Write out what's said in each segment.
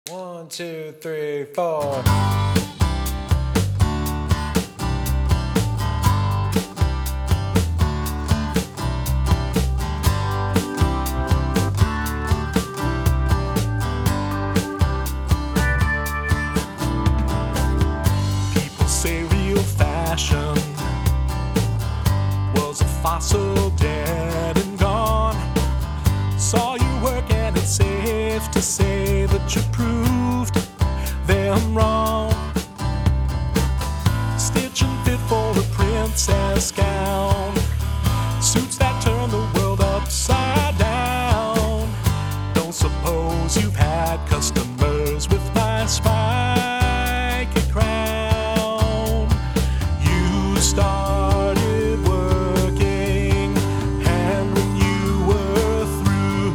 1, 2, 3, 4. People say real fashion was a fossil dead and gone. Saw you work and it's safe to say that you proved them wrong. Stitch and fit for a princess gown, suits that turn the world upside down. Don't suppose you've had customers with my spiky crown. You started working, and when you were through,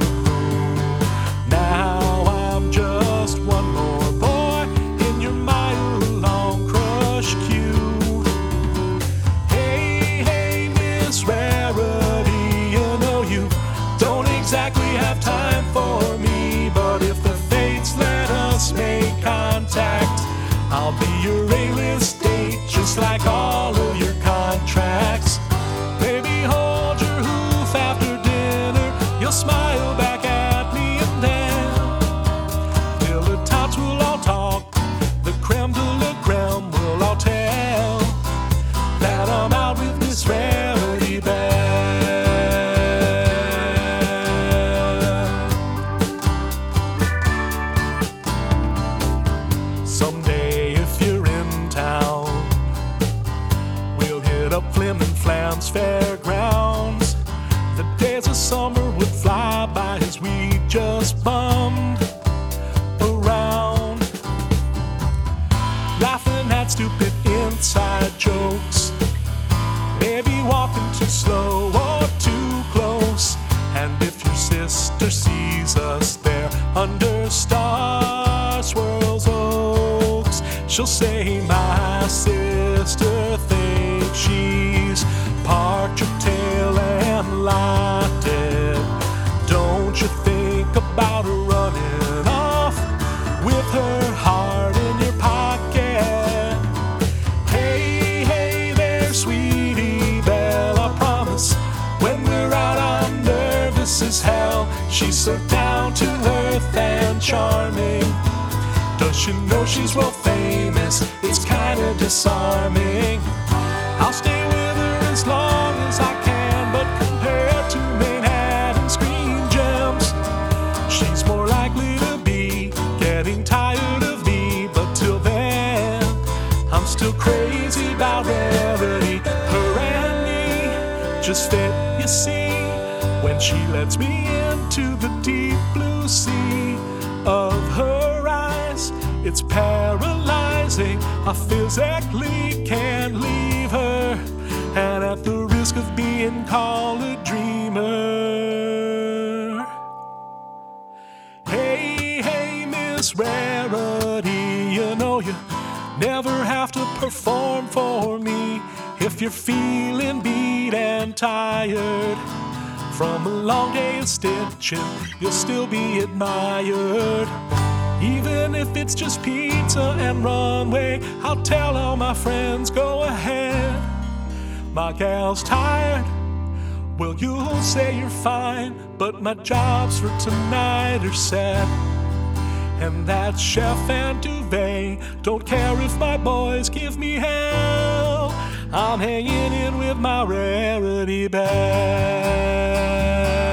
now I'm just one more boy in your mile-long crush queue. Hey, hey, Miss Rarity, you know you don't exactly have time for me, but if the fates let us make contact, I'll be your A-list date, just like all of your contracts. Baby, hold your hoof after dinner, you'll smile back at me, and then dilettantes will all talk, the creme de la creme will all tell that I'm out with Miss Rarity Bell. Someday, if you're in town, we'll hit up Flim and Flam's fairgrounds. The days of summer would fly by as we just bummed around, laughing at stupid inside jokes, maybe walking too slow or too close. And if your sister sees us there under Star Swirl's oaks, she'll say, my sister thinks she's parked your tail and locked it. Don't you think about her running off with her heart in your pocket? Hey, hey there, sweetie Belle, I promise when we're out I'm nervous as hell. She's so down to earth and charming. Does she know she's world famous? It's kinda disarming. I'll stay with her as long as I can, but compared to Manhattan screen gems, she's more likely to be getting tired of me. But till then, I'm still crazy about Rarity. Her and me just fit, you see, when she lets me into the deep blue sea of her eyes. It's paralyzing, I physically can't leave her, and at the risk of being called a dreamer. Hey, hey, Miss Rarity, you know you never have to perform for me. If you're feeling beat and tired from a long day of stitching, you'll still be admired. Even if it's just pizza and runway, I'll tell all my friends, go ahead. My gal's tired, well, you'll say you're fine, but my jobs for tonight are set. And that chef and duvet don't care if my boys give me hell. I'm hanging in with my Rarity Bell.